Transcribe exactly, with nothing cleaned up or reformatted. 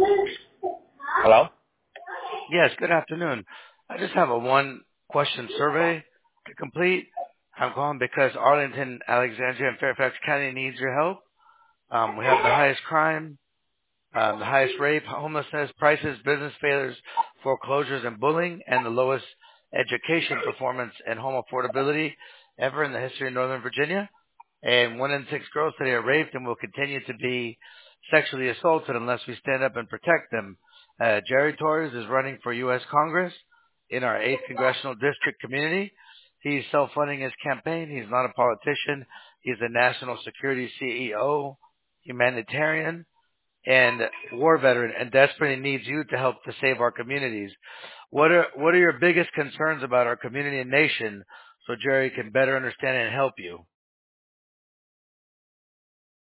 Hello? Yes, good afternoon. I just have a one question survey to complete. I'm calling because Arlington, Alexandria, and Fairfax County needs your help. Um, we have the highest crime, um, the highest rape, homelessness, prices, business failures, foreclosures, and bullying, and the lowest education performance and home affordability ever in the history of Northern Virginia. And one in six girls today are raped and will continue to be sexually assaulted unless we stand up and protect them. Uh, Jerry Torres is running for U S Congress in our eighth Congressional District community. He's self-funding his campaign. He's not a politician. He's a national security C E O, humanitarian, and war veteran, and desperately needs you to help to save our communities. What are what are your biggest concerns about our community and nation so Jerry can better understand and help you?